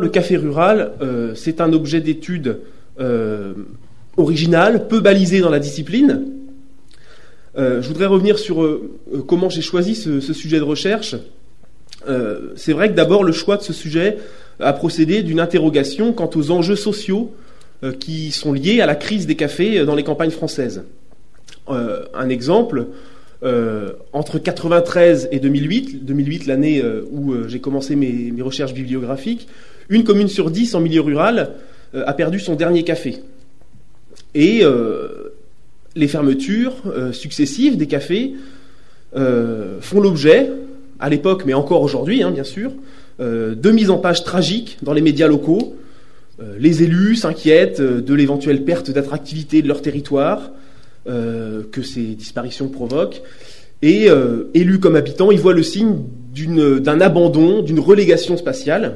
Le café rural, c'est un objet d'étude original, peu balisé dans la discipline. Je voudrais revenir sur comment j'ai choisi ce sujet de recherche. C'est vrai que d'abord, le choix de ce sujet a procédé d'une interrogation quant aux enjeux sociaux qui sont liés à la crise des cafés dans les campagnes françaises. Un exemple, entre 1993 et 2008 l'année où j'ai commencé mes recherches bibliographiques, une commune sur 10 en milieu rural a perdu son dernier café. Et les fermetures successives des cafés font l'objet, à l'époque, mais encore aujourd'hui, bien sûr, de mises en page tragiques dans les médias locaux. Les élus s'inquiètent de l'éventuelle perte d'attractivité de leur territoire que ces disparitions provoquent. Et élus comme habitants, ils voient le signe d'un abandon, d'une relégation spatiale.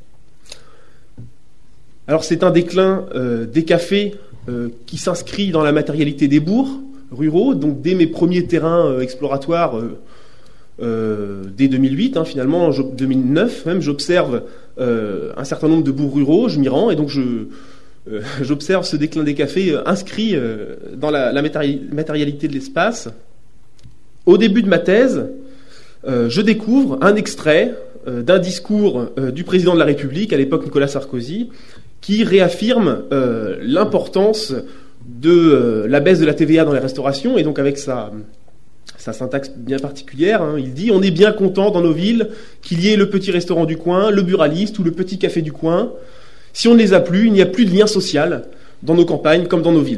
Alors c'est un déclin des cafés qui s'inscrit dans la matérialité des bourgs ruraux. Donc dès mes premiers terrains exploratoires, dès 2008, finalement, 2009 même, j'observe un certain nombre de bourgs ruraux, je m'y rends, et donc j'observe ce déclin des cafés inscrit dans la matérialité de l'espace. Au début de ma thèse, je découvre un extrait d'un discours du président de la République, à l'époque Nicolas Sarkozy, qui réaffirme l'importance de la baisse de la TVA dans les restaurations, et donc avec sa syntaxe bien particulière, il dit « On est bien content dans nos villes qu'il y ait le petit restaurant du coin, le buraliste ou le petit café du coin. Si on ne les a plus, il n'y a plus de lien social dans nos campagnes comme dans nos villes. »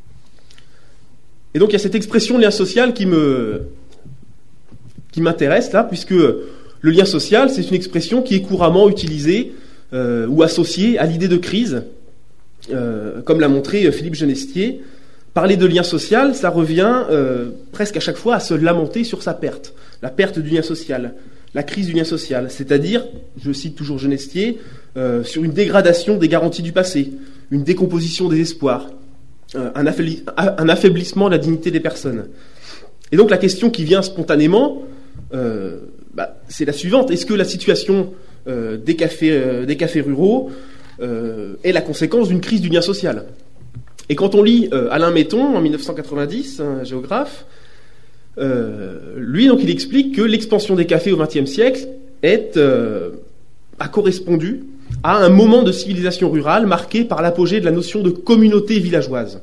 Et donc il y a cette expression lien social qui m'intéresse là, puisque le lien social, c'est une expression qui est couramment utilisée ou associée à l'idée de crise, comme l'a montré Philippe Genestier. Parler de lien social, ça revient presque à chaque fois à se lamenter sur sa perte, la perte du lien social, la crise du lien social, c'est-à-dire, je cite toujours Genestier, sur une dégradation des garanties du passé, une décomposition des espoirs, un affaiblissement de la dignité des personnes. Et donc la question qui vient spontanément, c'est la suivante. Est-ce que la situation des cafés ruraux est la conséquence d'une crise du lien social ? Et quand on lit Alain Metton, en 1990, un géographe, lui, donc, il explique que l'expansion des cafés au XXe siècle a correspondu à un moment de civilisation rurale marqué par l'apogée de la notion de communauté villageoise.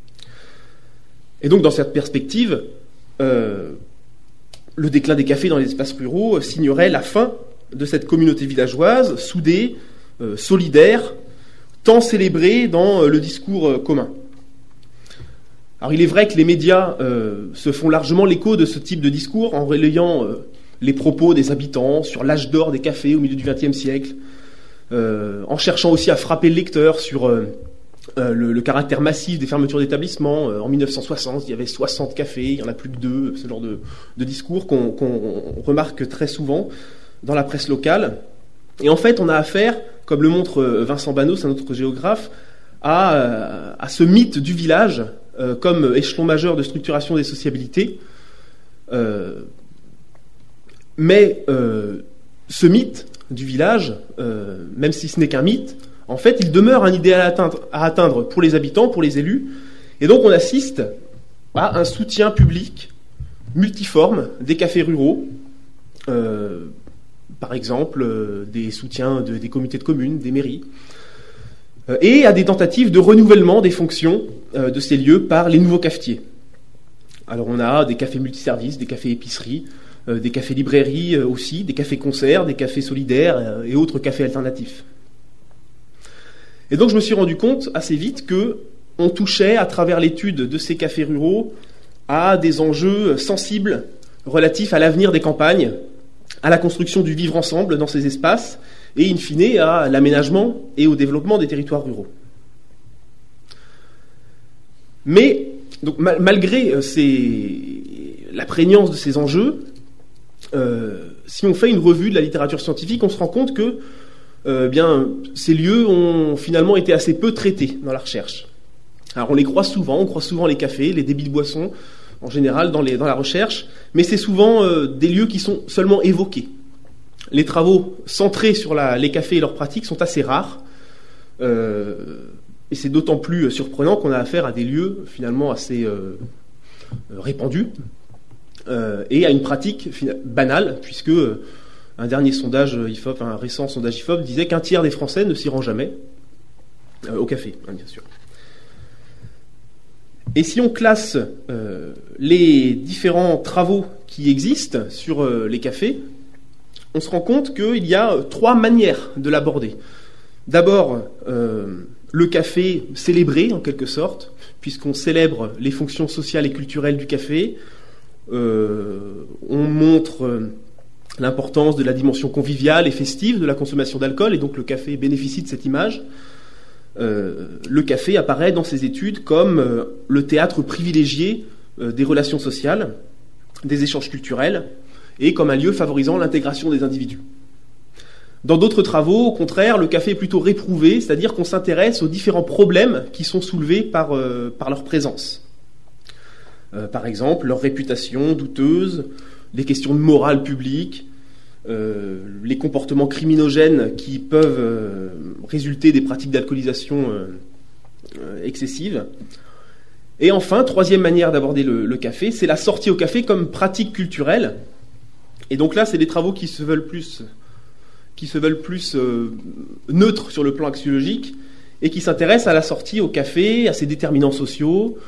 Et donc, dans cette perspective, le déclin des cafés dans les espaces ruraux signerait la fin de cette communauté villageoise, soudée, solidaire, tant célébrée dans le discours commun. Alors il est vrai que les médias se font largement l'écho de ce type de discours en relayant les propos des habitants sur l'âge d'or des cafés au milieu du XXe siècle, en cherchant aussi à frapper le lecteur sur le caractère massif des fermetures d'établissements. En 1960, il y avait 60 cafés, il n'y en a plus que 2, ce genre de discours qu'on remarque très souvent dans la presse locale. Et en fait, on a affaire, comme le montre Vincent Banos, un autre géographe, à ce mythe du village comme échelon majeur de structuration des sociabilités. Mais ce mythe du village, même si ce n'est qu'un mythe, en fait, il demeure un idéal à atteindre pour les habitants, pour les élus. Et donc, on assiste à un soutien public multiforme des cafés ruraux, par exemple des soutiens des comités de communes, des mairies, et à des tentatives de renouvellement des fonctions de ces lieux par les nouveaux cafetiers. Alors on a des cafés multiservices, des cafés épiceries, des cafés librairies aussi, des cafés concerts, des cafés solidaires et autres cafés alternatifs. Et donc je me suis rendu compte assez vite que on touchait à travers l'étude de ces cafés ruraux à des enjeux sensibles relatifs à l'avenir des campagnes, à la construction du vivre ensemble dans ces espaces et, in fine, à l'aménagement et au développement des territoires ruraux. Mais, donc, malgré la prégnance de ces enjeux, si on fait une revue de la littérature scientifique, on se rend compte que ces lieux ont finalement été assez peu traités dans la recherche. Alors on croit souvent les cafés, les débits de boissons, en général dans la recherche, mais c'est souvent des lieux qui sont seulement évoqués. les travaux centrés sur les cafés et leurs pratiques sont assez rares. Et c'est d'autant plus surprenant qu'on a affaire à des lieux finalement assez répandus et à une pratique banale, puisque un dernier sondage IFOP, un récent sondage IFOP disait qu'un tiers des Français ne s'y rend jamais au café, bien sûr. Et si on classe les différents travaux qui existent sur les cafés, on se rend compte qu'il y a 3 manières de l'aborder. D'abord, le café célébré, en quelque sorte, puisqu'on célèbre les fonctions sociales et culturelles du café. On montre l'importance de la dimension conviviale et festive de la consommation d'alcool, et donc le café bénéficie de cette image. Le café apparaît dans ces études comme le théâtre privilégié des relations sociales, des échanges culturels, et comme un lieu favorisant l'intégration des individus. Dans d'autres travaux, au contraire, le café est plutôt réprouvé, c'est-à-dire qu'on s'intéresse aux différents problèmes qui sont soulevés par leur présence. Par exemple, leur réputation douteuse, les questions de morale publique, les comportements criminogènes qui peuvent résulter des pratiques d'alcoolisation excessives. Et enfin, 3e manière d'aborder le café, c'est la sortie au café comme pratique culturelle. Et donc là, c'est des travaux qui se veulent plus neutres sur le plan axiologique et qui s'intéressent à la sortie au café, à ses déterminants sociaux,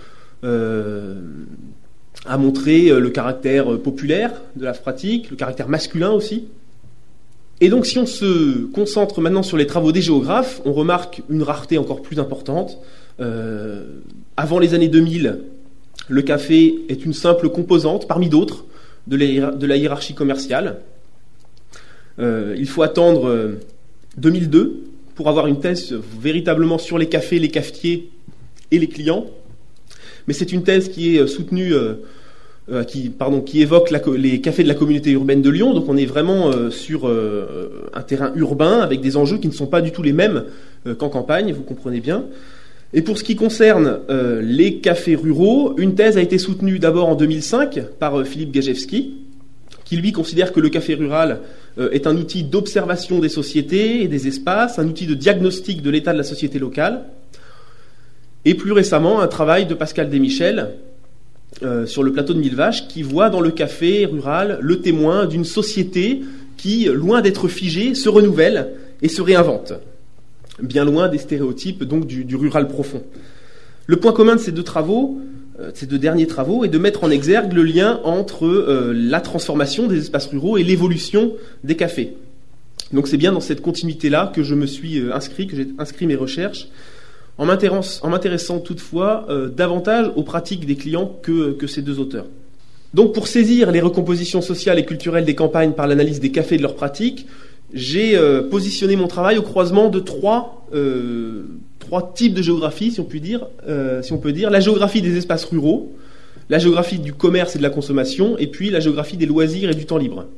à montrer le caractère populaire de la pratique, le caractère masculin aussi. Et donc si on se concentre maintenant sur les travaux des géographes, on remarque une rareté encore plus importante. Avant les années 2000, le café est une simple composante parmi d'autres de la hiérarchie commerciale. Il faut attendre 2002 pour avoir une thèse véritablement sur les cafés, les cafetiers et les clients. Mais c'est une thèse qui est soutenue, qui évoque les cafés de la communauté urbaine de Lyon. Donc on est vraiment sur un terrain urbain avec des enjeux qui ne sont pas du tout les mêmes qu'en campagne, vous comprenez bien. Et pour ce qui concerne les cafés ruraux, une thèse a été soutenue d'abord en 2005 par Philippe Gajewski, qui lui considère que le café rural est un outil d'observation des sociétés et des espaces, un outil de diagnostic de l'état de la société locale. Et plus récemment, un travail de Pascal Desmichel sur le plateau de Millevaches qui voit dans le café rural le témoin d'une société qui, loin d'être figée, se renouvelle et se réinvente. Bien loin des stéréotypes donc du rural profond. Le point commun de ces deux derniers travaux, est de mettre en exergue le lien entre la transformation des espaces ruraux et l'évolution des cafés. Donc c'est bien dans cette continuité-là que je me suis inscrit, que j'ai inscrit mes recherches, en m'intéressant toutefois davantage aux pratiques des clients que ces deux auteurs. Donc pour saisir les recompositions sociales et culturelles des campagnes par l'analyse des cafés et de leurs pratiques, j'ai positionné mon travail au croisement de trois types de géographie, si on peut dire. La géographie des espaces ruraux, la géographie du commerce et de la consommation, et puis la géographie des loisirs et du temps libre.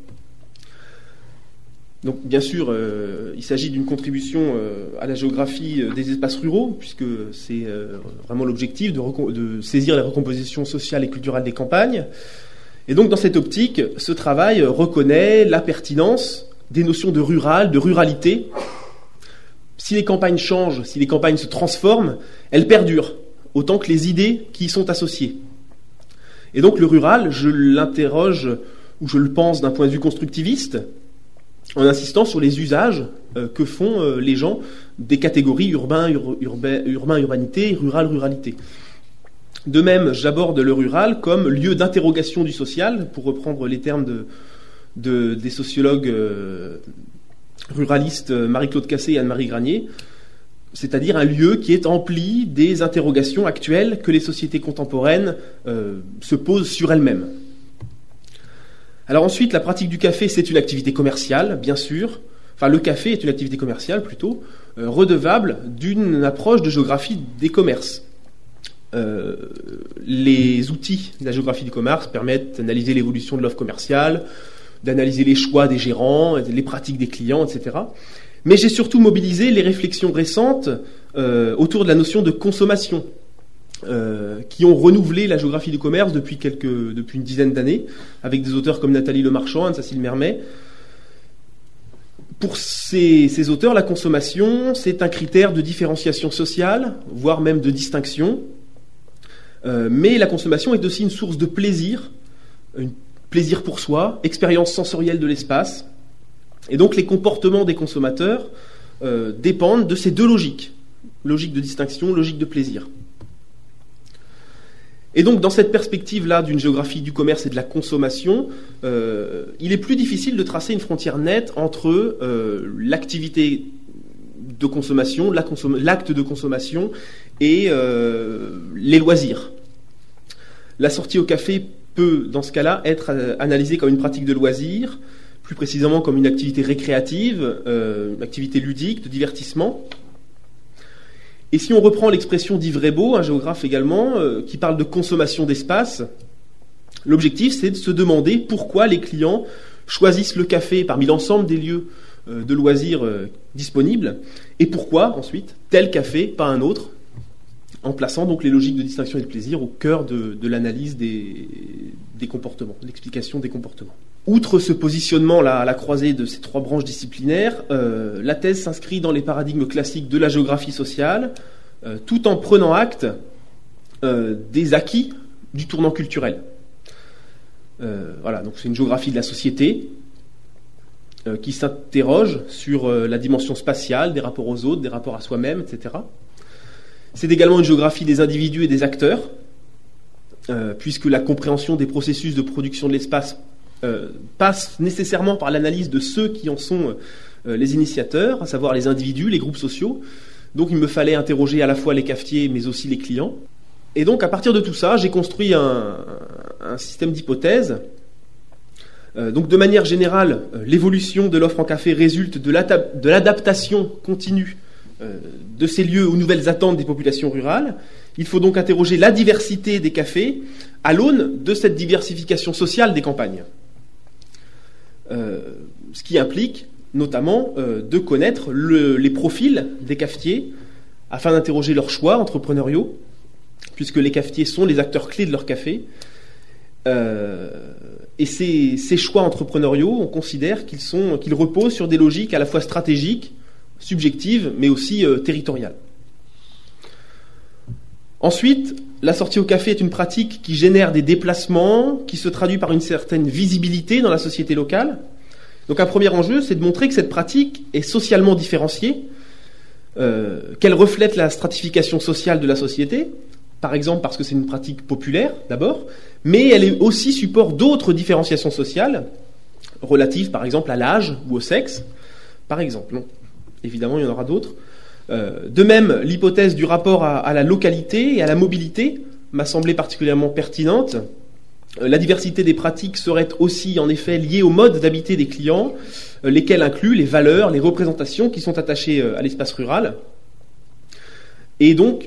Donc bien sûr, il s'agit d'une contribution à la géographie des espaces ruraux, puisque c'est vraiment l'objectif de saisir les recompositions sociales et culturelles des campagnes. Et donc dans cette optique, ce travail reconnaît la pertinence des notions de rural, de ruralité. Si les campagnes changent, si les campagnes se transforment, elles perdurent, autant que les idées qui y sont associées. Et donc le rural, je l'interroge, ou je le pense d'un point de vue constructiviste, en insistant sur les usages que font les gens des catégories urbain-urbanité, rural-ruralité. De même, j'aborde le rural comme lieu d'interrogation du social, pour reprendre les termes des sociologues ruralistes Marie-Claude Cassé et Anne-Marie Granier, c'est-à-dire un lieu qui est empli des interrogations actuelles que les sociétés contemporaines se posent sur elles-mêmes. Alors ensuite, la pratique du café, c'est une activité commerciale, bien sûr. Enfin, le café est une activité commerciale, plutôt, redevable d'une approche de géographie des commerces. Les outils de la géographie du commerce permettent d'analyser l'évolution de l'offre commerciale, d'analyser les choix des gérants, les pratiques des clients, etc. Mais j'ai surtout mobilisé les réflexions récentes autour de la notion de consommation, qui ont renouvelé la géographie du commerce depuis une dizaine d'années, avec des auteurs comme Nathalie Lemarchand, Anne-Cécile Mermet. Pour ces auteurs, la consommation, c'est un critère de différenciation sociale, voire même de distinction. Mais la consommation est aussi une source de plaisir, un plaisir pour soi, expérience sensorielle de l'espace. Et donc les comportements des consommateurs dépendent de ces deux logiques, logique de distinction, logique de plaisir. Et donc dans cette perspective-là d'une géographie du commerce et de la consommation, il est plus difficile de tracer une frontière nette entre l'activité de consommation, l'acte de consommation et les loisirs. La sortie au café peut, dans ce cas-là, être analysée comme une pratique de loisir, plus précisément comme une activité récréative, une activité ludique, de divertissement. Et si on reprend l'expression d'Yves Rebaud, un géographe également, qui parle de consommation d'espace, l'objectif c'est de se demander pourquoi les clients choisissent le café parmi l'ensemble des lieux de loisirs disponibles, et pourquoi ensuite tel café, pas un autre, en plaçant donc les logiques de distinction et de plaisir au cœur de l'analyse des comportements, de l'explication des comportements. Outre ce positionnement à la croisée de ces trois branches disciplinaires, la thèse s'inscrit dans les paradigmes classiques de la géographie sociale, tout en prenant acte des acquis du tournant culturel. Voilà, donc c'est une géographie de la société qui s'interroge sur la dimension spatiale, des rapports aux autres, des rapports à soi-même, etc. C'est également une géographie des individus et des acteurs, puisque la compréhension des processus de production de l'espace passe nécessairement par l'analyse de ceux qui en sont les initiateurs, à savoir les individus, les groupes sociaux. Donc il me fallait interroger à la fois les cafetiers, mais aussi les clients. Et donc à partir de tout ça, j'ai construit un système d'hypothèses. Donc de manière générale, l'évolution de l'offre en café résulte de l'adaptation continue de ces lieux aux nouvelles attentes des populations rurales. Il faut donc interroger la diversité des cafés à l'aune de cette diversification sociale des campagnes. Ce qui implique notamment de connaître les profils des cafetiers afin d'interroger leurs choix entrepreneuriaux, puisque les cafetiers sont les acteurs clés de leur café. Et ces choix entrepreneuriaux, on considère qu'ils reposent sur des logiques à la fois stratégiques, subjectives, mais aussi territoriales. Ensuite, la sortie au café est une pratique qui génère des déplacements, qui se traduit par une certaine visibilité dans la société locale. Donc un premier enjeu, c'est de montrer que cette pratique est socialement différenciée, qu'elle reflète la stratification sociale de la société, par exemple parce que c'est une pratique populaire d'abord, mais elle est aussi support d'autres différenciations sociales, relatives par exemple à l'âge ou au sexe, par exemple. Non. Évidemment, il y en aura d'autres. De même, l'hypothèse du rapport à la localité et à la mobilité m'a semblé particulièrement pertinente. La diversité des pratiques serait aussi en effet liée au mode d'habiter des clients, lesquels incluent les valeurs, les représentations qui sont attachées à l'espace rural. Et donc,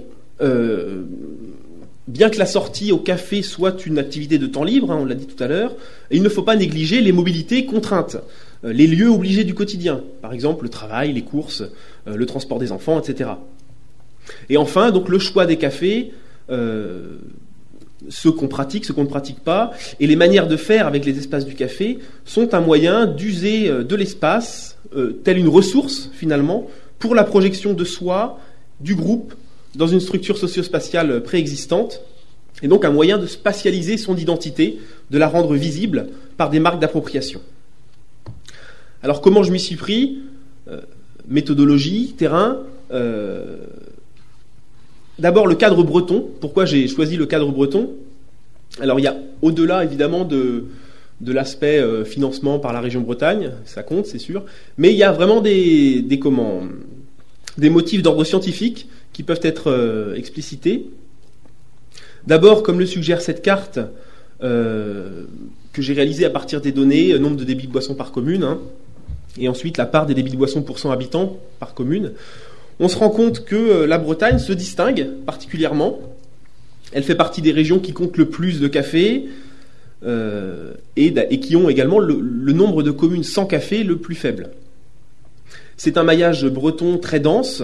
bien que la sortie au café soit une activité de temps libre, on l'a dit tout à l'heure, il ne faut pas négliger les mobilités contraintes, les lieux obligés du quotidien, par exemple le travail, les courses, le transport des enfants, etc. Et enfin, donc le choix des cafés, ce qu'on pratique, ce qu'on ne pratique pas, et les manières de faire avec les espaces du café sont un moyen d'user de l'espace, telle une ressource finalement, pour la projection de soi, du groupe, dans une structure socio-spatiale préexistante, et donc un moyen de spatialiser son identité, de la rendre visible par des marques d'appropriation. Alors comment je m'y suis pris ? Méthodologie, terrain. D'abord le cadre breton. Pourquoi j'ai choisi le cadre breton ? Alors il y a au-delà évidemment de l'aspect financement par la région Bretagne, ça compte c'est sûr, mais il y a vraiment des motifs d'ordre scientifique qui peuvent être explicités. D'abord, comme le suggère cette carte que j'ai réalisée à partir des données, nombre de débits de boissons par commune, et ensuite la part des débits de boissons pour 100 habitants par commune, on se rend compte que la Bretagne se distingue particulièrement. Elle fait partie des régions qui comptent le plus de cafés et qui ont également le nombre de communes sans café le plus faible. C'est un maillage breton très dense,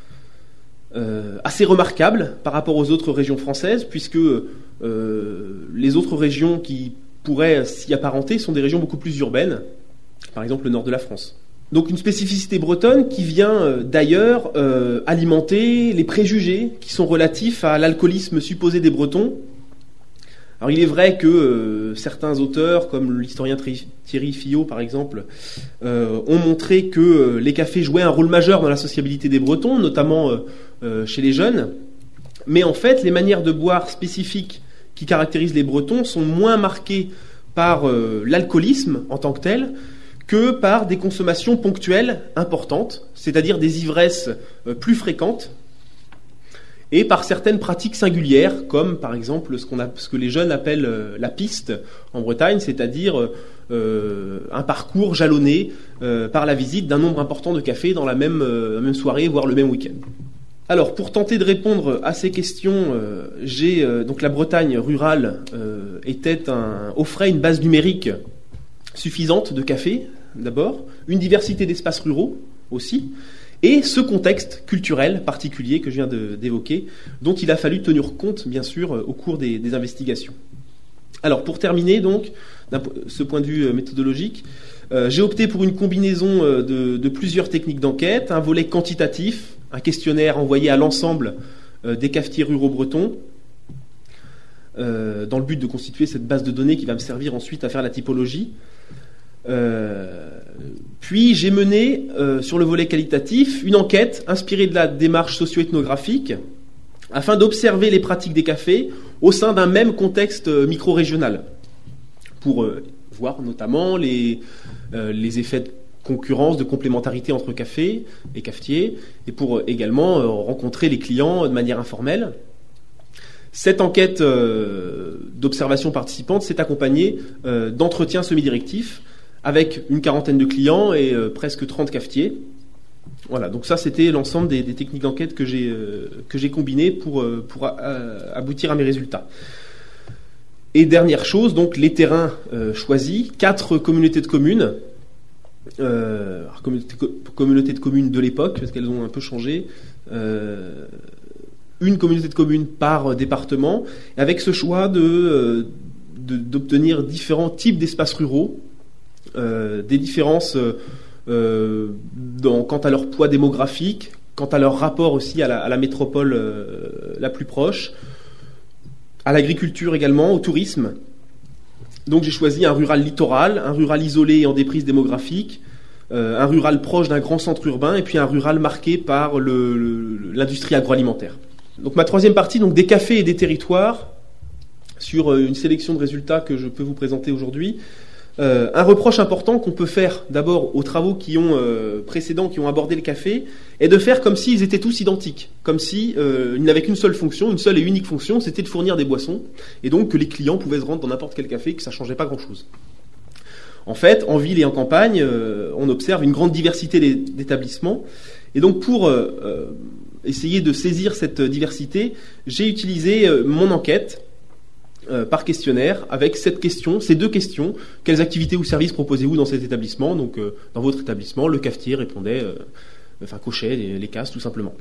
assez remarquable par rapport aux autres régions françaises, puisque les autres régions qui pourraient s'y apparenter sont des régions beaucoup plus urbaines, par exemple le nord de la France. Donc une spécificité bretonne qui vient d'ailleurs alimenter les préjugés qui sont relatifs à l'alcoolisme supposé des Bretons. Alors il est vrai que certains auteurs, comme l'historien Thierry Fillot par exemple, ont montré que les cafés jouaient un rôle majeur dans la sociabilité des Bretons, notamment chez les jeunes. Mais en fait, les manières de boire spécifiques qui caractérisent les Bretons sont moins marquées par l'alcoolisme en tant que tel que par des consommations ponctuelles importantes, c'est-à-dire des ivresses plus fréquentes, et par certaines pratiques singulières, comme par exemple ce que les jeunes appellent la piste en Bretagne, c'est-à-dire un parcours jalonné par la visite d'un nombre important de cafés dans la même soirée, voire le même week-end. Alors, pour tenter de répondre à ces questions, donc la Bretagne rurale offrait une base numérique suffisante de cafés, d'abord, une diversité d'espaces ruraux aussi, et ce contexte culturel particulier que je viens d'évoquer, dont il a fallu tenir compte, bien sûr, au cours des investigations. Alors, pour terminer, donc, ce point de vue méthodologique, j'ai opté pour une combinaison de plusieurs techniques d'enquête, un volet quantitatif, un questionnaire envoyé à l'ensemble des cafetiers ruraux bretons, dans le but de constituer cette base de données qui va me servir ensuite à faire la typologie. Puis j'ai mené sur le volet qualitatif une enquête inspirée de la démarche socio-ethnographique afin d'observer les pratiques des cafés au sein d'un même contexte micro-régional pour voir notamment les effets de concurrence, de complémentarité entre cafés et cafetiers, et pour également rencontrer les clients de manière informelle. Cette enquête d'observation participante s'est accompagnée d'entretiens semi-directifs avec une quarantaine de clients et presque 30 cafetiers. Voilà, donc ça c'était l'ensemble des techniques d'enquête que j'ai combinées pour aboutir à mes résultats. Et dernière chose, donc les terrains choisis, 4 communautés de communes, communautés de communes de l'époque, parce qu'elles ont un peu changé, une communauté de communes par département, avec ce choix d'obtenir différents types d'espaces ruraux, des différences quant à leur poids démographique, quant à leur rapport aussi à la métropole la plus proche, à l'agriculture également, au tourisme. Donc j'ai choisi un rural littoral, un rural isolé et en déprise démographique, un rural proche d'un grand centre urbain, et puis un rural marqué par l'industrie agroalimentaire. Donc ma troisième partie, donc des cafés et des territoires, sur une sélection de résultats que je peux vous présenter aujourd'hui. Un reproche important qu'on peut faire d'abord aux travaux précédents qui ont abordé le café est de faire comme s'ils étaient tous identiques, comme si ils n'avaient qu'une seule fonction, une seule et unique fonction, c'était de fournir des boissons, et donc que les clients pouvaient se rendre dans n'importe quel café, que ça ne changeait pas grand-chose. En fait, en ville et en campagne, on observe une grande diversité d'établissements, et donc pour essayer de saisir cette diversité, j'ai utilisé mon enquête par questionnaire avec ces deux questions. Quelles activités ou services proposez-vous dans cet établissement? Donc, dans votre établissement, le cafetier répondait, cochait les cases tout simplement.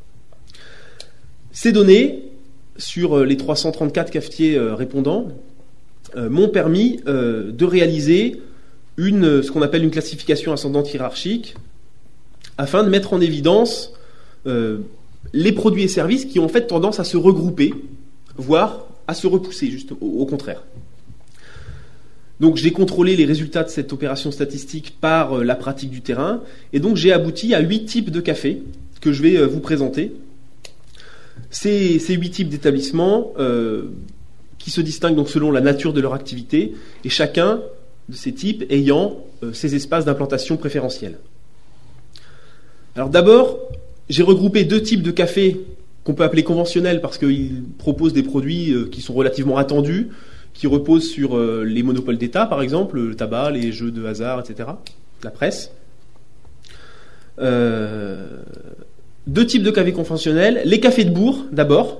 Ces données, sur les 334 cafetiers répondants, m'ont permis de réaliser ce qu'on appelle une classification ascendante hiérarchique, afin de mettre en évidence les produits et services qui ont en fait tendance à se regrouper, voire à se repousser, juste au contraire. Donc j'ai contrôlé les résultats de cette opération statistique par la pratique du terrain, et donc j'ai abouti à 8 types de cafés que je vais vous présenter. Ces 8 types d'établissements qui se distinguent donc selon la nature de leur activité, et chacun de ces types ayant ses espaces d'implantation préférentiels. Alors d'abord, j'ai regroupé 2 types de cafés qu'on peut appeler conventionnels parce qu'ils proposent des produits qui sont relativement attendus, qui reposent sur les monopoles d'État, par exemple, le tabac, les jeux de hasard, etc., la presse. 2 types de cafés conventionnels, les cafés de bourg, d'abord,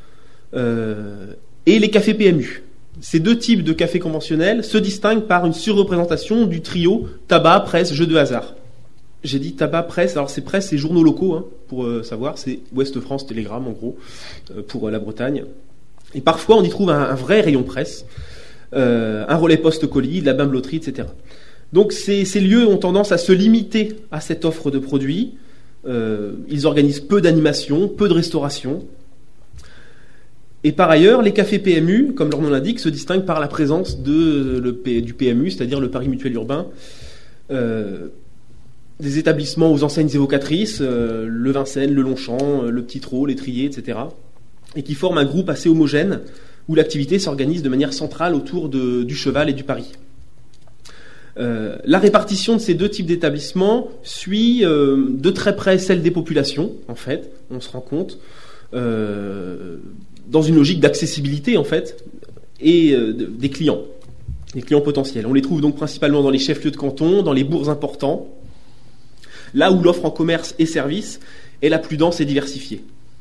et les cafés PMU. Ces 2 types de cafés conventionnels se distinguent par une surreprésentation du trio tabac, presse, jeux de hasard. J'ai dit tabac, presse, alors c'est presse, c'est journaux locaux, pour savoir, c'est Ouest France Télégramme en gros, pour la Bretagne. Et parfois on y trouve un vrai rayon presse, un relais poste-colis, de la bimbeloterie, etc. Donc ces lieux ont tendance à se limiter à cette offre de produits. Ils organisent peu d'animation, peu de restauration. Et par ailleurs, les cafés PMU, comme leur nom l'indique, se distinguent par la présence du PMU, c'est-à-dire le Paris Mutuel Urbain, des établissements aux enseignes évocatrices, le Vincennes, le Longchamp, le Petit Trot, l'Étrier, etc., et qui forment un groupe assez homogène où l'activité s'organise de manière centrale autour du cheval et du pari. La répartition de ces deux types d'établissements suit de très près celle des populations, en fait, on se rend compte, dans une logique d'accessibilité, en fait, et des clients potentiels. On les trouve donc principalement dans les chefs-lieux de canton, dans les bourgs importants, là où l'offre en commerce et services est la plus dense et diversifiée.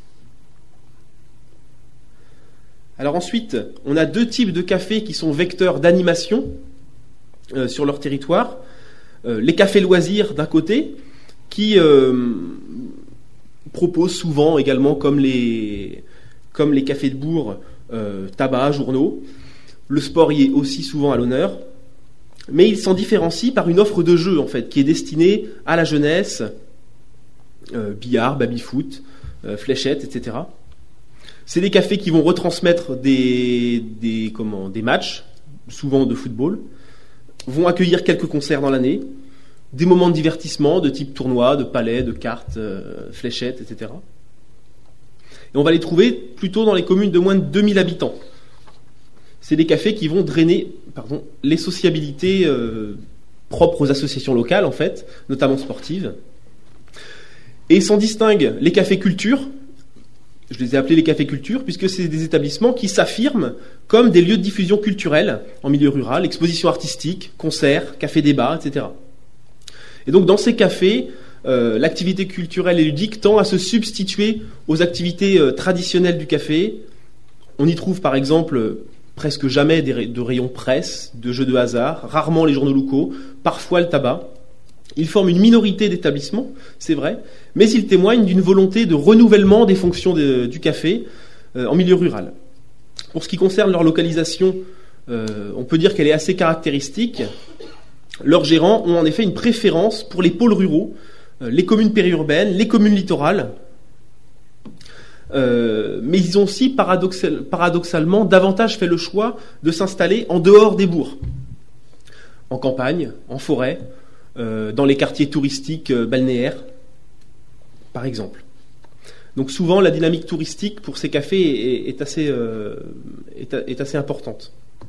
Alors ensuite, on a deux types de cafés qui sont vecteurs d'animation sur leur territoire. Les cafés loisirs d'un côté, qui proposent souvent également, comme les cafés de bourg, tabac, journaux. Le sport y est aussi souvent à l'honneur. Mais ils s'en différencient par une offre de jeu, en fait, qui est destinée à la jeunesse, billard, baby-foot, fléchettes, etc. C'est des cafés qui vont retransmettre des matchs, souvent de football, vont accueillir quelques concerts dans l'année, des moments de divertissement de type tournoi, de palais, de cartes, fléchettes, etc. Et on va les trouver plutôt dans les communes de moins de 2000 habitants. C'est des cafés qui vont drainer les sociabilités propres aux associations locales, en fait, notamment sportives. Et s'en distinguent les cafés culture. Je les ai appelés les cafés culture, puisque c'est des établissements qui s'affirment comme des lieux de diffusion culturelle en milieu rural, expositions artistiques, concerts, cafés-débats, etc. Et donc dans ces cafés, l'activité culturelle et ludique tend à se substituer aux activités traditionnelles du café. On y trouve par exemple presque jamais de rayons presse, de jeux de hasard, rarement les journaux locaux, parfois le tabac. Ils forment une minorité d'établissements, c'est vrai, mais ils témoignent d'une volonté de renouvellement des fonctions du café en milieu rural. Pour ce qui concerne leur localisation, on peut dire qu'elle est assez caractéristique. Leurs gérants ont en effet une préférence pour les pôles ruraux, les communes périurbaines, les communes littorales, mais ils ont aussi paradoxalement davantage fait le choix de s'installer en dehors des bourgs, en campagne, en forêt, dans les quartiers touristiques balnéaires, par exemple. Donc souvent, la dynamique touristique pour ces cafés est assez importante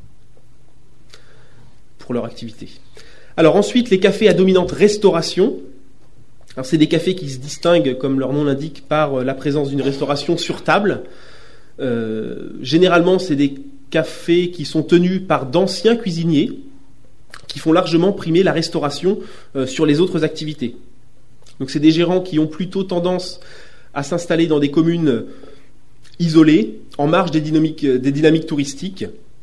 pour leur activité. Alors ensuite, les cafés à dominante restauration. Alors c'est des cafés qui se distinguent, comme leur nom l'indique, par la présence d'une restauration sur table. Généralement, c'est des cafés qui sont tenus par d'anciens cuisiniers qui font largement primer la restauration sur les autres activités. Donc c'est des gérants qui ont plutôt tendance à s'installer dans des communes isolées, en marge des dynamiques touristiques.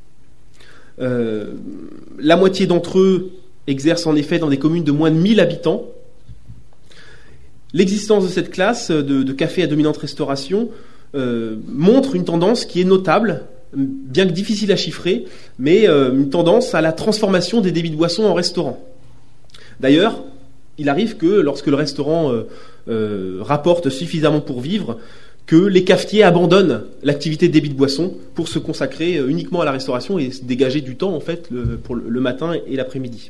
La moitié d'entre eux exercent en effet dans des communes de moins de 1000 habitants. L'existence de cette classe de cafés à dominante restauration montre une tendance qui est notable, bien que difficile à chiffrer, mais une tendance à la transformation des débits de boissons en restaurants. D'ailleurs, il arrive que lorsque le restaurant rapporte suffisamment pour vivre, que les cafetiers abandonnent l'activité de débit de boissons pour se consacrer uniquement à la restauration et se dégager du temps en fait pour le matin et l'après-midi.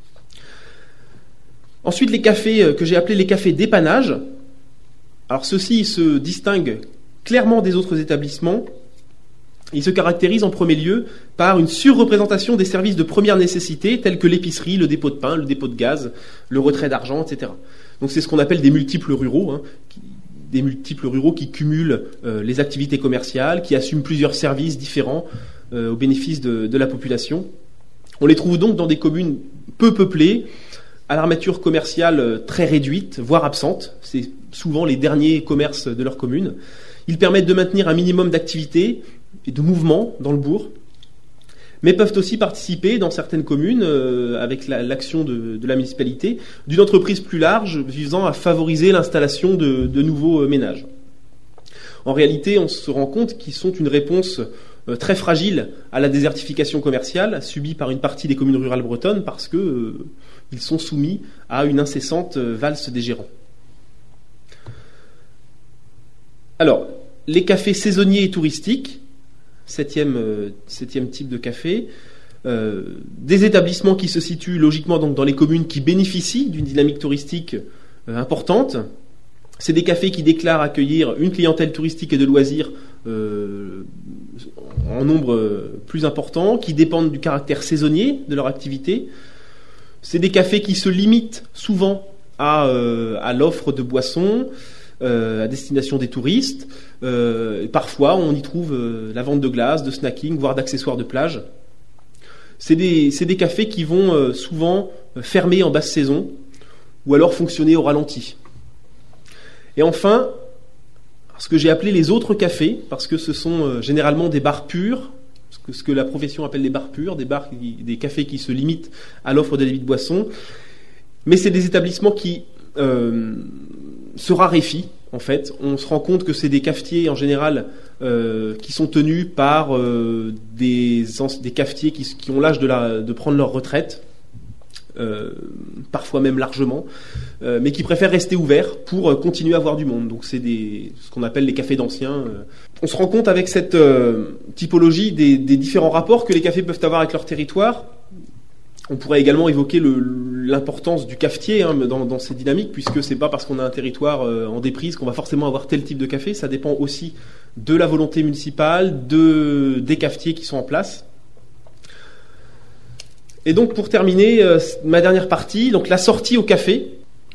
Ensuite, les cafés que j'ai appelés les cafés d'épanage. Alors ceux-ci se distinguent clairement des autres établissements. Ils se caractérisent en premier lieu par une surreprésentation des services de première nécessité tels que l'épicerie, le dépôt de pain, le dépôt de gaz, le retrait d'argent, etc. Donc c'est ce qu'on appelle des multiples ruraux, des multiples ruraux qui cumulent les activités commerciales, qui assument plusieurs services différents au bénéfice de la population. On les trouve donc dans des communes peu peuplées, à l'armature commerciale très réduite, voire absente. C'est souvent les derniers commerces de leur commune. Ils permettent de maintenir un minimum d'activité et de mouvement dans le bourg, mais peuvent aussi participer dans certaines communes, avec l'action de la municipalité, d'une entreprise plus large visant à favoriser l'installation de nouveaux ménages. En réalité, on se rend compte qu'ils sont une réponse très fragiles à la désertification commerciale subie par une partie des communes rurales bretonnes parce que ils sont soumis à une incessante valse des gérants. Alors, les cafés saisonniers et touristiques, septième type de café, des établissements qui se situent logiquement donc dans les communes qui bénéficient d'une dynamique touristique importante. C'est des cafés qui déclarent accueillir une clientèle touristique et de loisirs en nombre plus important, qui dépendent du caractère saisonnier de leur activité. C'est des cafés qui se limitent souvent à l'offre de boissons à destination des touristes. Parfois, on y trouve la vente de glace, de snacking, voire d'accessoires de plage. C'est des cafés qui vont souvent fermer en basse saison ou alors fonctionner au ralenti. Et enfin, ce que j'ai appelé les autres cafés, parce que ce sont généralement des bars purs, ce que la profession appelle les bars purs, des cafés qui se limitent à l'offre de débit de boissons, mais c'est des établissements qui se raréfient, en fait. On se rend compte que c'est des cafetiers, en général, qui sont tenus par des cafetiers qui ont l'âge de prendre leur retraite, parfois même largement, mais qui préfèrent rester ouverts pour continuer à avoir du monde. Donc c'est ce qu'on appelle les cafés d'anciens. On se rend compte avec cette typologie des différents rapports que les cafés peuvent avoir avec leur territoire. On pourrait également évoquer l'importance du cafetier dans ces dynamiques, puisque c'est pas parce qu'on a un territoire en déprise qu'on va forcément avoir tel type de café. Ça dépend aussi de la volonté municipale, des cafetiers qui sont en place. Et donc pour terminer ma dernière partie, donc la sortie au café,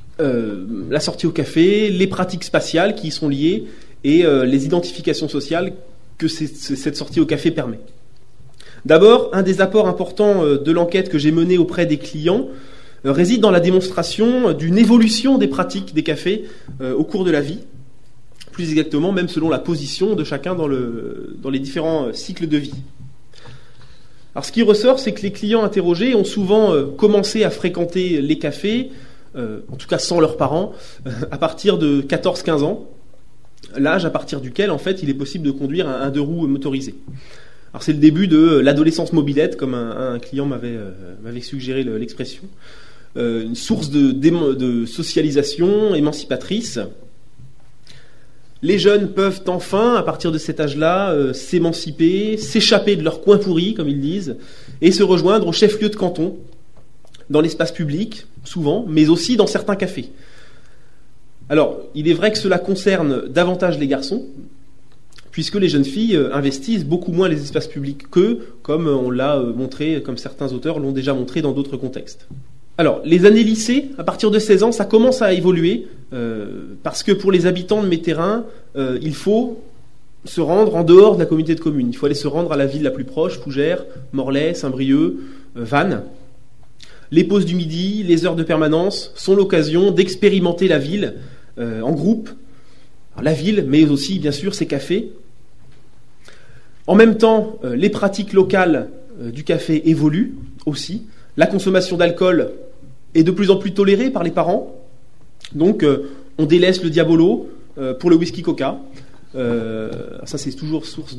les pratiques spatiales qui y sont liées et les identifications sociales que cette sortie au café permet. D'abord, un des apports importants de l'enquête que j'ai menée auprès des clients réside dans la démonstration d'une évolution des pratiques des cafés au cours de la vie, plus exactement même selon la position de chacun dans les différents cycles de vie. Alors ce qui ressort, c'est que les clients interrogés ont souvent commencé à fréquenter les cafés, en tout cas sans leurs parents, à partir de 14-15 ans, l'âge à partir duquel en fait il est possible de conduire un deux-roues motorisé. Alors c'est le début de l'adolescence mobilette, comme un client m'avait suggéré l'expression, une source de socialisation émancipatrice. Les jeunes peuvent enfin, à partir de cet âge-là, s'émanciper, s'échapper de leur coin pourri, comme ils disent, et se rejoindre au chef-lieu de canton, dans l'espace public, souvent, mais aussi dans certains cafés. Alors, il est vrai que cela concerne davantage les garçons, puisque les jeunes filles investissent beaucoup moins les espaces publics qu'eux, comme on l'a montré, comme certains auteurs l'ont déjà montré dans d'autres contextes. Alors, les années lycée, à partir de 16 ans, ça commence à évoluer, parce que pour les habitants de mes terrains, il faut se rendre en dehors de la communauté de communes. Il faut aller se rendre à la ville la plus proche, Fougères, Morlaix, Saint-Brieuc, Vannes. Les pauses du midi, les heures de permanence sont l'occasion d'expérimenter la ville en groupe. Alors, la ville, mais aussi, bien sûr, ses cafés. En même temps, les pratiques locales du café évoluent aussi. La consommation d'alcool est de plus en plus tolérée par les parents. Donc, on délaisse le Diabolo pour le whisky Coca. Ça, c'est toujours source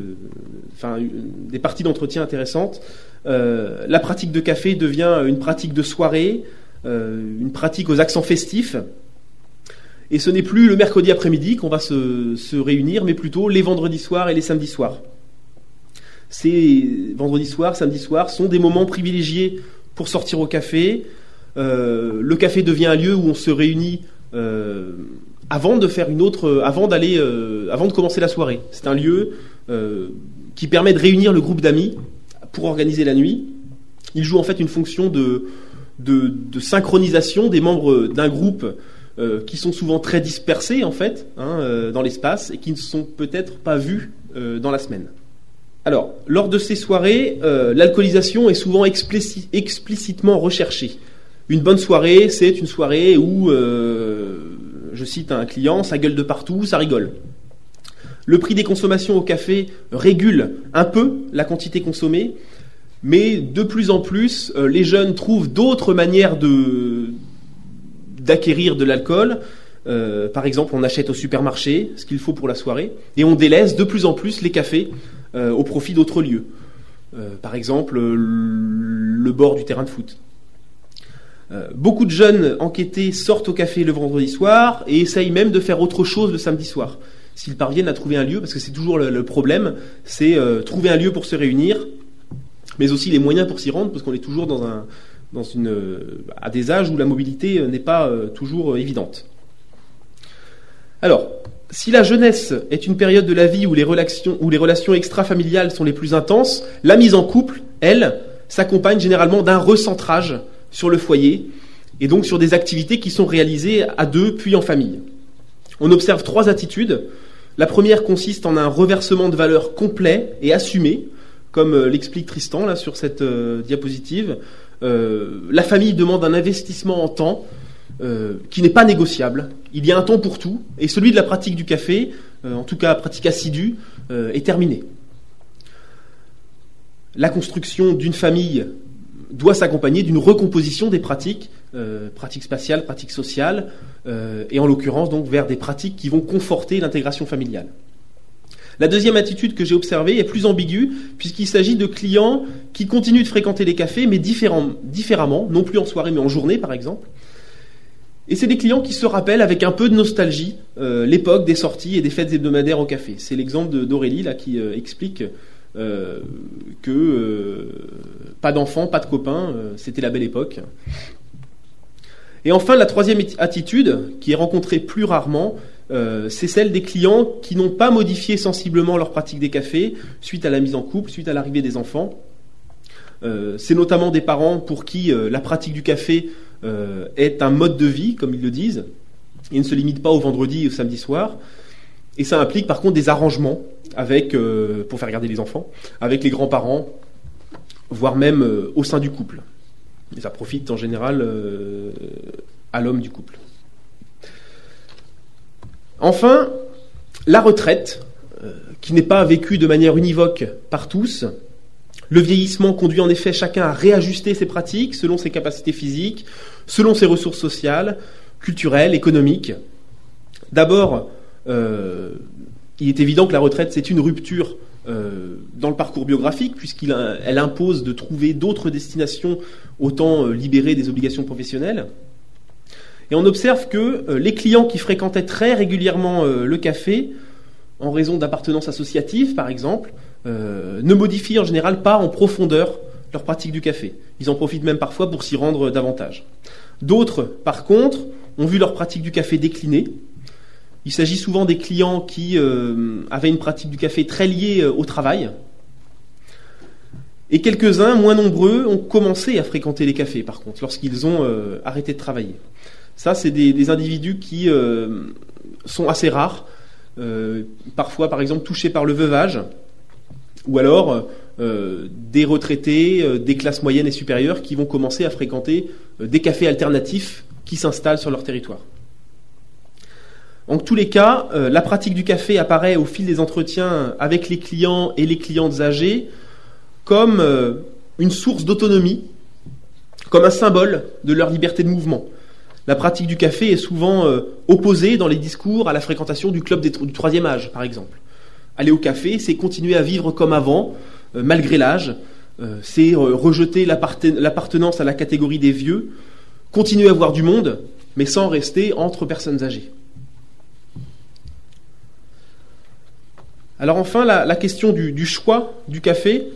des parties d'entretien intéressantes. La pratique de café devient une pratique de soirée, une pratique aux accents festifs. Et ce n'est plus le mercredi après-midi qu'on va se réunir, mais plutôt les vendredis soirs et les samedis soirs. Ces vendredis soirs, samedis soirs sont des moments privilégiés pour sortir au café. Le café devient un lieu où on se réunit avant de commencer la soirée. C'est un lieu qui permet de réunir le groupe d'amis pour organiser la nuit. Il joue en fait une fonction de synchronisation des membres d'un groupe qui sont souvent très dispersés en fait dans l'espace et qui ne sont peut-être pas vus dans la semaine. Alors, lors de ces soirées, l'alcoolisation est souvent explicitement recherchée. Une bonne soirée, c'est une soirée où, je cite un client, ça gueule de partout, ça rigole. Le prix des consommations au café régule un peu la quantité consommée, mais de plus en plus, les jeunes trouvent d'autres manières d'acquérir de l'alcool. Par exemple, on achète au supermarché ce qu'il faut pour la soirée, et on délaisse de plus en plus les cafés au profit d'autres lieux. Par exemple, le bord du terrain de foot. Beaucoup de jeunes enquêtés sortent au café le vendredi soir et essayent même de faire autre chose le samedi soir. S'ils parviennent à trouver un lieu, parce que c'est toujours le problème, c'est trouver un lieu pour se réunir, mais aussi les moyens pour s'y rendre, parce qu'on est toujours à des âges où la mobilité n'est pas toujours évidente. Alors, si la jeunesse est une période de la vie où les relations extrafamiliales sont les plus intenses, la mise en couple, elle, s'accompagne généralement d'un recentrage sur le foyer, et donc sur des activités qui sont réalisées à deux, puis en famille. On observe 3 attitudes. La première consiste en un reversement de valeur complet et assumé, comme l'explique Tristan là sur cette diapositive. La famille demande un investissement en temps qui n'est pas négociable. Il y a un temps pour tout, et celui de la pratique du café, en tout cas pratique assidue, est terminé. La construction d'une famille doit s'accompagner d'une recomposition des pratiques, pratiques spatiales, pratiques sociales, et en l'occurrence donc vers des pratiques qui vont conforter l'intégration familiale. La deuxième attitude que j'ai observée est plus ambiguë, puisqu'il s'agit de clients qui continuent de fréquenter les cafés, mais différemment, non plus en soirée mais en journée par exemple. Et c'est des clients qui se rappellent avec un peu de nostalgie l'époque des sorties et des fêtes hebdomadaires au café. C'est l'exemple d'Aurélie là qui explique que pas d'enfants, pas de copains, c'était la belle époque. Et enfin, la troisième attitude, qui est rencontrée plus rarement, c'est celle des clients qui n'ont pas modifié sensiblement leur pratique des cafés suite à la mise en couple, suite à l'arrivée des enfants. C'est notamment des parents pour qui la pratique du café est un mode de vie, comme ils le disent, et ne se limite pas au vendredi et au samedi soir. Et ça implique par contre des arrangements pour faire garder les enfants, avec les grands-parents, voire même au sein du couple. Et ça profite en général à l'homme du couple. Enfin, la retraite, qui n'est pas vécue de manière univoque par tous. Le vieillissement conduit en effet chacun à réajuster ses pratiques selon ses capacités physiques, selon ses ressources sociales, culturelles, économiques. D'abord, il est évident que la retraite, c'est une rupture dans le parcours biographique, puisqu'elle impose de trouver d'autres destinations autant libérées des obligations professionnelles. Et on observe que les clients qui fréquentaient très régulièrement le café, en raison d'appartenance associative par exemple, ne modifient en général pas en profondeur leur pratique du café. Ils en profitent même parfois pour s'y rendre davantage. D'autres, par contre, ont vu leur pratique du café décliner. Il s'agit souvent des clients qui avaient une pratique du café très liée au travail. Et quelques-uns, moins nombreux, ont commencé à fréquenter les cafés, par contre, lorsqu'ils ont arrêté de travailler. Ça, c'est des individus qui sont assez rares, parfois, par exemple, touchés par le veuvage, ou alors des retraités, des classes moyennes et supérieures qui vont commencer à fréquenter des cafés alternatifs qui s'installent sur leur territoire. En tous les cas, la pratique du café apparaît au fil des entretiens avec les clients et les clientes âgées comme une source d'autonomie, comme un symbole de leur liberté de mouvement. La pratique du café est souvent opposée dans les discours à la fréquentation du club du troisième âge, par exemple. Aller au café, c'est continuer à vivre comme avant, malgré l'âge. C'est rejeter l'appartenance à la catégorie des vieux, continuer à voir du monde, mais sans rester entre personnes âgées. Alors enfin, la question du choix du café.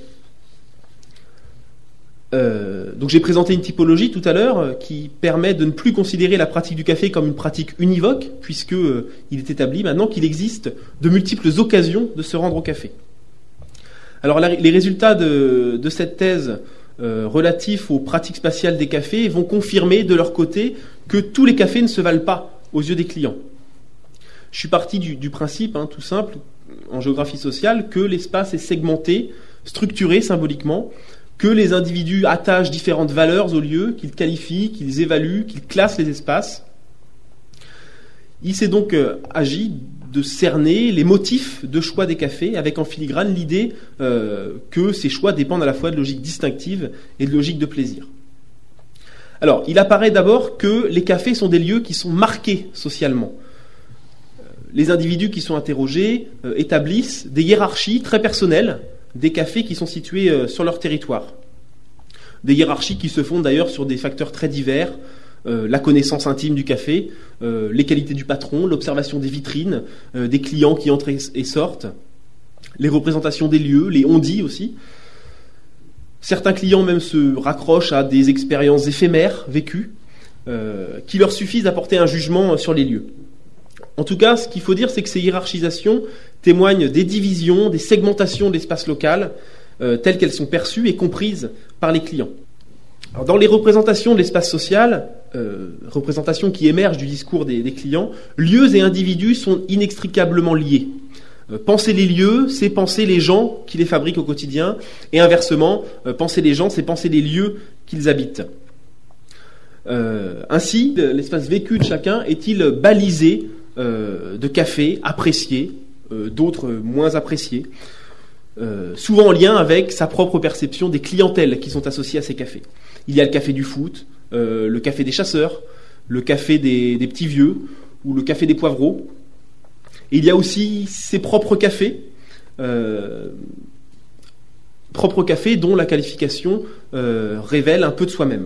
Donc j'ai présenté une typologie tout à l'heure qui permet de ne plus considérer la pratique du café comme une pratique univoque, puisque il est établi maintenant qu'il existe de multiples occasions de se rendre au café. Alors les résultats de cette thèse relatifs aux pratiques spatiales des cafés vont confirmer de leur côté que tous les cafés ne se valent pas aux yeux des clients. Je suis parti du principe, tout simple, en géographie sociale, que l'espace est segmenté, structuré symboliquement, que les individus attachent différentes valeurs aux lieux, qu'ils qualifient, qu'ils évaluent, qu'ils classent les espaces. Il s'est donc agi de cerner les motifs de choix des cafés, avec en filigrane l'idée que ces choix dépendent à la fois de logiques distinctives et de logiques de plaisir. Alors, il apparaît d'abord que les cafés sont des lieux qui sont marqués socialement. les individus qui sont interrogés établissent des hiérarchies très personnelles des cafés qui sont situés sur leur territoire. Des hiérarchies qui se fondent d'ailleurs sur des facteurs très divers, la connaissance intime du café, les qualités du patron, l'observation des vitrines, des clients qui entrent et sortent, les représentations des lieux, les on-dit aussi. Certains clients même se raccrochent à des expériences éphémères vécues qui leur suffisent d'apporter un jugement sur les lieux. En tout cas, ce qu'il faut dire, c'est que ces hiérarchisations témoignent des divisions, des segmentations de l'espace local, telles qu'elles sont perçues et comprises par les clients. Alors, dans les représentations de l'espace social, représentations qui émergent du discours des clients, lieux et individus sont inextricablement liés. Penser les lieux, c'est penser les gens qui les fabriquent au quotidien, et inversement, penser les gens, c'est penser les lieux qu'ils habitent. Ainsi, l'espace vécu de chacun est-il balisé de cafés appréciés, d'autres moins appréciés, souvent en lien avec sa propre perception des clientèles qui sont associées à ces cafés. Il y a le café du foot, le café des chasseurs, le café des petits vieux ou le café des poivreaux. Et il y a aussi ses propres cafés dont la qualification révèle un peu de soi-même.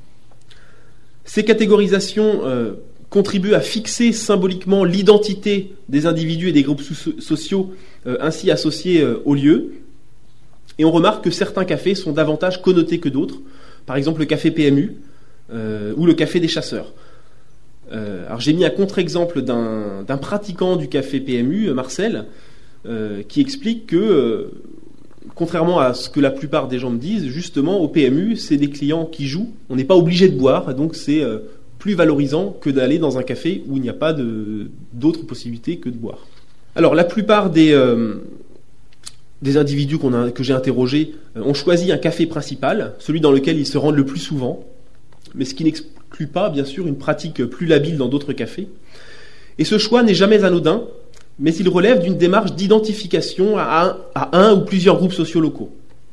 Ces catégorisations contribuent à fixer symboliquement l'identité des individus et des groupes sociaux ainsi associés au lieu. Et on remarque que certains cafés sont davantage connotés que d'autres, par exemple le café PMU ou le café des chasseurs. Alors j'ai mis un contre-exemple d'un pratiquant du café PMU, Marcel, qui explique que, contrairement à ce que la plupart des gens me disent, justement au PMU, c'est des clients qui jouent, on n'est pas obligé de boire, donc c'est plus valorisant que d'aller dans un café où il n'y a pas d'autres possibilités que de boire. Alors la plupart des individus que j'ai interrogés ont choisi un café principal, celui dans lequel ils se rendent le plus souvent, mais ce qui n'exclut pas, bien sûr, une pratique plus labile dans d'autres cafés. Et ce choix n'est jamais anodin, mais il relève d'une démarche d'identification à un ou plusieurs groupes sociaux locaux.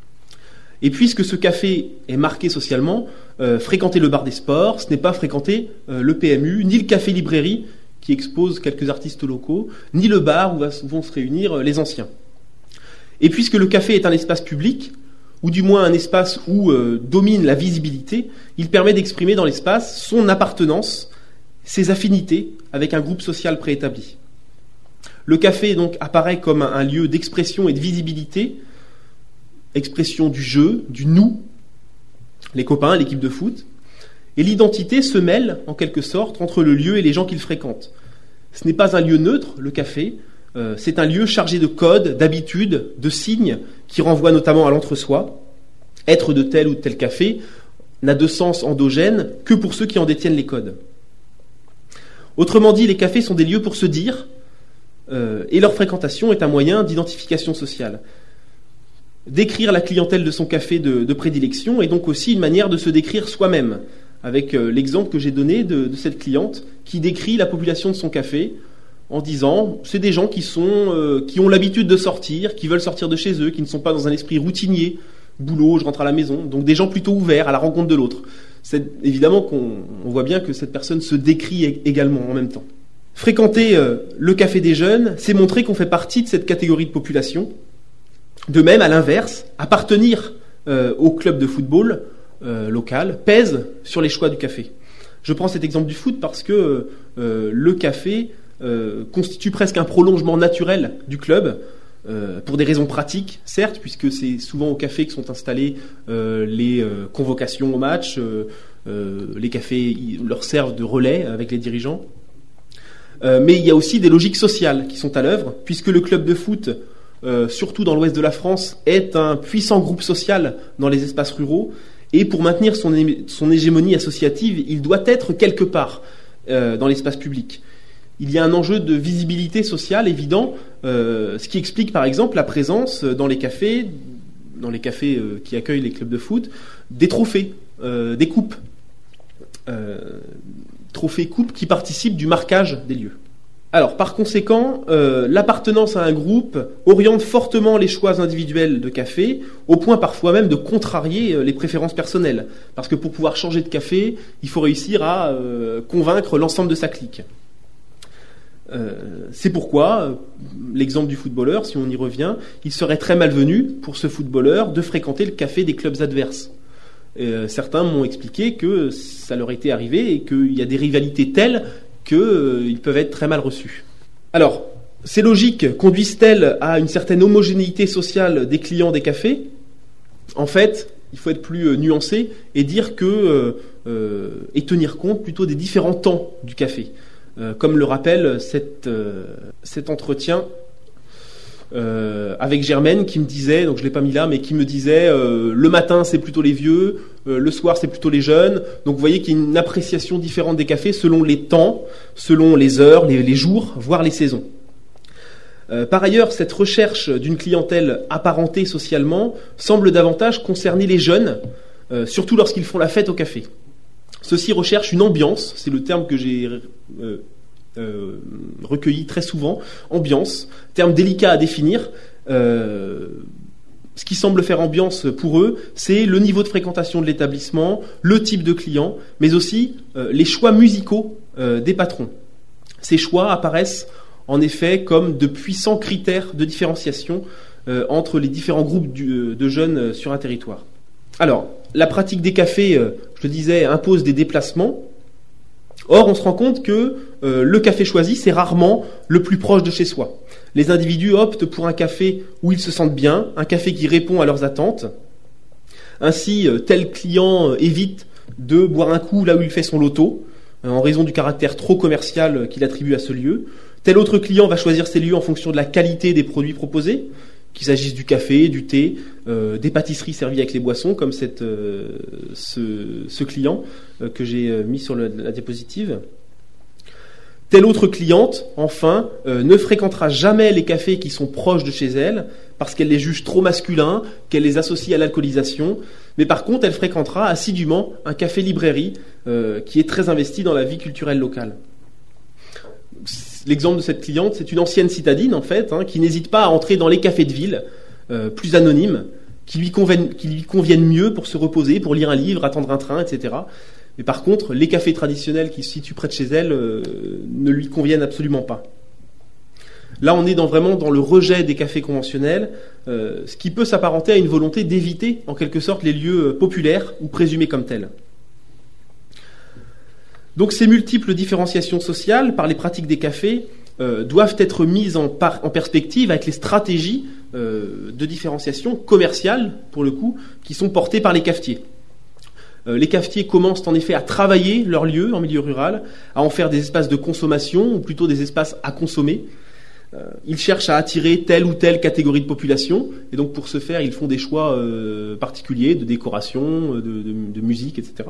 Et puisque ce café est marqué socialement, fréquenter le bar des sports, ce n'est pas fréquenter le PMU, ni le café-librairie, qui expose quelques artistes locaux, ni le bar où vont se réunir les anciens. Et puisque le café est un espace public, ou du moins un espace où domine la visibilité, il permet d'exprimer dans l'espace son appartenance, ses affinités avec un groupe social préétabli. Le café donc apparaît comme un lieu d'expression et de visibilité, expression du jeu, du nous, les copains, l'équipe de foot, et l'identité se mêle en quelque sorte entre le lieu et les gens qu'il fréquente. Ce n'est pas un lieu neutre, le café, c'est un lieu chargé de codes, d'habitudes, de signes qui renvoient notamment à l'entre-soi. Être de tel ou de tel café n'a de sens endogène que pour ceux qui en détiennent les codes. Autrement dit, les cafés sont des lieux pour se dire, et leur fréquentation est un moyen d'identification sociale. Décrire la clientèle de son café de prédilection est donc aussi une manière de se décrire soi-même, avec l'exemple que j'ai donné de cette cliente qui décrit la population de son café en disant c'est des gens qui ont l'habitude de sortir, qui veulent sortir de chez eux, qui ne sont pas dans un esprit routinier, boulot, je rentre à la maison, donc des gens plutôt ouverts à la rencontre de l'autre. C'est évidemment qu'on voit bien que cette personne se décrit également en même temps. Fréquenter le café des jeunes, c'est montrer qu'on fait partie de cette catégorie de population. De même, à l'inverse, appartenir au club de football local pèse sur les choix du café. Je prends cet exemple du foot parce que le café constitue presque un prolongement naturel du club, pour des raisons pratiques, certes, puisque c'est souvent au café que sont installées les convocations au match, les cafés leur servent de relais avec les dirigeants. Mais il y a aussi des logiques sociales qui sont à l'œuvre, puisque le club de foot, surtout dans l'ouest de la France, est un puissant groupe social dans les espaces ruraux, et pour maintenir son hégémonie associative, il doit être quelque part dans l'espace public. Il y a un enjeu de visibilité sociale évident, ce qui explique par exemple la présence dans les cafés qui accueillent les clubs de foot, des trophées, des coupes, trophées-coupes qui participent du marquage des lieux. Alors, par conséquent, l'appartenance à un groupe oriente fortement les choix individuels de café, au point parfois même de contrarier les préférences personnelles. Parce que pour pouvoir changer de café, il faut réussir à convaincre l'ensemble de sa clique. C'est pourquoi, l'exemple du footballeur, si on y revient, il serait très malvenu pour ce footballeur de fréquenter le café des clubs adverses. Certains m'ont expliqué que ça leur était arrivé et qu'il y a des rivalités telles qu'ils peuvent être très mal reçus. Alors, ces logiques conduisent-elles à une certaine homogénéité sociale des clients des cafés ? En fait, il faut être plus nuancé et dire et tenir compte plutôt des différents temps du café. Comme le rappelle cet entretien avec Germaine qui me disait, donc je l'ai pas mis là, mais qui me disait le matin c'est plutôt les vieux, le soir c'est plutôt les jeunes. Donc vous voyez qu'il y a une appréciation différente des cafés selon les temps, selon les heures, les jours, voire les saisons. Par ailleurs, cette recherche d'une clientèle apparentée socialement semble davantage concerner les jeunes, surtout lorsqu'ils font la fête au café. Ceux-ci recherchent une ambiance, c'est le terme que j'ai recueilli très souvent, ambiance, terme délicat à définir. Ce qui semble faire ambiance pour eux, c'est le niveau de fréquentation de l'établissement, le type de client, mais aussi les choix musicaux des patrons. Ces choix apparaissent en effet comme de puissants critères de différenciation entre les différents groupes de jeunes sur un territoire. Alors, la pratique des cafés, je le disais, impose des déplacements. Or, on se rend compte que le café choisi, c'est rarement le plus proche de chez soi. Les individus optent pour un café où ils se sentent bien, un café qui répond à leurs attentes. Ainsi, tel client évite de boire un coup là où il fait son loto, en raison du caractère trop commercial qu'il attribue à ce lieu. Tel autre client va choisir ces lieux en fonction de la qualité des produits proposés, qu'il s'agisse du café, du thé, des pâtisseries servies avec les boissons, comme ce client que j'ai mis sur la diapositive. Telle autre cliente, enfin, ne fréquentera jamais les cafés qui sont proches de chez elle, parce qu'elle les juge trop masculins, qu'elle les associe à l'alcoolisation, mais par contre, elle fréquentera assidûment un café-librairie qui est très investi dans la vie culturelle locale. L'exemple de cette cliente, c'est une ancienne citadine, en fait, qui n'hésite pas à entrer dans les cafés de ville, plus anonymes, qui lui conviennent mieux pour se reposer, pour lire un livre, attendre un train, etc. Mais par contre, les cafés traditionnels qui se situent près de chez elle ne lui conviennent absolument pas. Là, on est vraiment dans le rejet des cafés conventionnels, ce qui peut s'apparenter à une volonté d'éviter, en quelque sorte, les lieux populaires ou présumés comme tels. Donc ces multiples différenciations sociales par les pratiques des cafés doivent être mises en perspective avec les stratégies de différenciation commerciale, pour le coup, qui sont portées par les cafetiers. Les cafetiers commencent en effet à travailler leur lieu en milieu rural, à en faire des espaces de consommation, ou plutôt des espaces à consommer. Ils cherchent à attirer telle ou telle catégorie de population, et donc pour ce faire, ils font des choix particuliers de décoration, de musique, etc.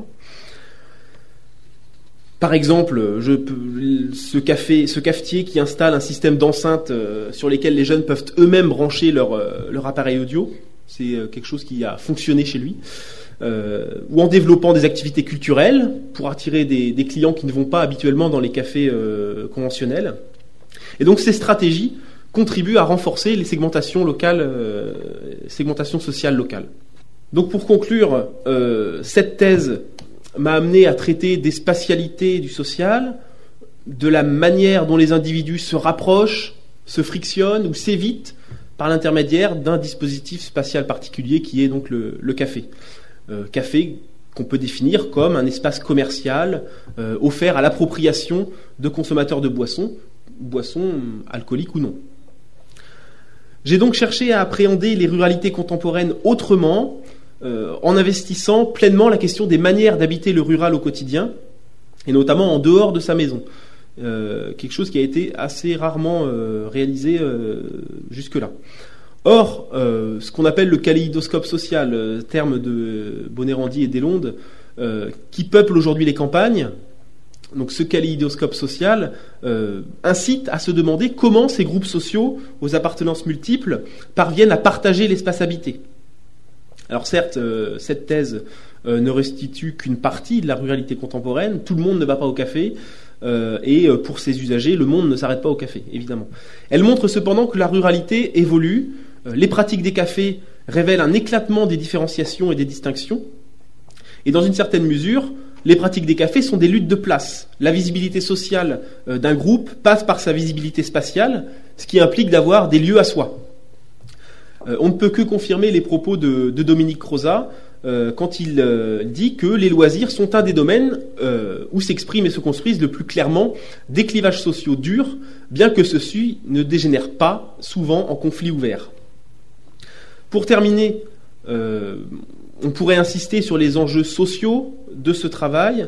Par exemple, ce cafetier qui installe un système d'enceintes sur lesquelles les jeunes peuvent eux-mêmes brancher leur appareil audio, c'est quelque chose qui a fonctionné chez lui, ou en développant des activités culturelles pour attirer des clients qui ne vont pas habituellement dans les cafés conventionnels. Et donc ces stratégies contribuent à renforcer les segmentations sociales locales. Donc pour conclure, cette thèse m'a amené à traiter des spatialités du social, de la manière dont les individus se rapprochent, se frictionnent ou s'évitent par l'intermédiaire d'un dispositif spatial particulier qui est donc le café. Café qu'on peut définir comme un espace commercial offert à l'appropriation de consommateurs de boissons alcooliques ou non. J'ai donc cherché à appréhender les ruralités contemporaines autrement, en investissant pleinement la question des manières d'habiter le rural au quotidien, et notamment en dehors de sa maison. Quelque chose qui a été assez rarement réalisé jusque-là. Or, ce qu'on appelle le kaléidoscope social, terme de Bonérandy et Delonde, qui peuple aujourd'hui les campagnes, donc ce kaléidoscope social incite à se demander comment ces groupes sociaux, aux appartenances multiples, parviennent à partager l'espace habité. Alors certes, cette thèse ne restitue qu'une partie de la ruralité contemporaine, tout le monde ne va pas au café, et pour ses usagers, le monde ne s'arrête pas au café, évidemment. Elle montre cependant que la ruralité évolue, les pratiques des cafés révèlent un éclatement des différenciations et des distinctions, et dans une certaine mesure, les pratiques des cafés sont des luttes de place. La visibilité sociale d'un groupe passe par sa visibilité spatiale, ce qui implique d'avoir des lieux à soi. On ne peut que confirmer les propos de Dominique Crozat quand il dit que les loisirs sont un des domaines où s'expriment et se construisent le plus clairement des clivages sociaux durs, bien que ceux-ci ne dégénèrent pas souvent en conflits ouverts. Pour terminer, on pourrait insister sur les enjeux sociaux de ce travail.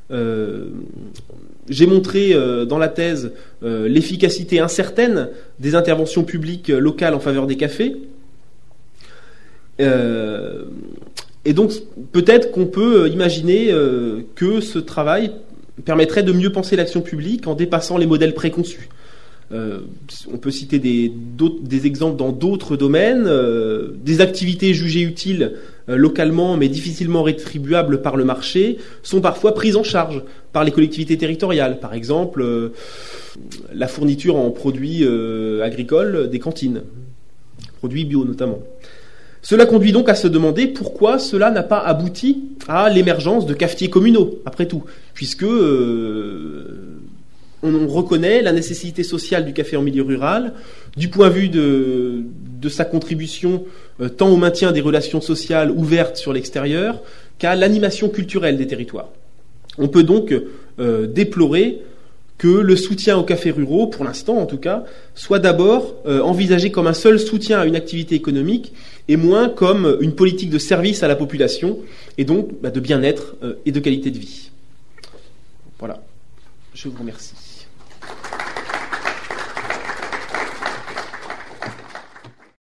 J'ai montré dans la thèse l'efficacité incertaine des interventions publiques locales en faveur des cafés. Et donc peut-être qu'on peut imaginer que ce travail permettrait de mieux penser l'action publique en dépassant les modèles préconçus. On peut citer des exemples dans d'autres domaines, des activités jugées utiles localement mais difficilement rétribuables par le marché sont parfois prises en charge par les collectivités territoriales. Par exemple, la fourniture en produits agricoles des cantines, produits bio notamment. Cela conduit donc à se demander pourquoi cela n'a pas abouti à l'émergence de cafetiers communaux, après tout, puisque on reconnaît la nécessité sociale du café en milieu rural, du point de vue de sa contribution tant au maintien des relations sociales ouvertes sur l'extérieur qu'à l'animation culturelle des territoires. On peut donc déplorer que le soutien aux cafés ruraux, pour l'instant en tout cas, soit d'abord envisagé comme un seul soutien à une activité économique et moins comme une politique de service à la population et donc de bien-être et de qualité de vie. Voilà, je vous remercie.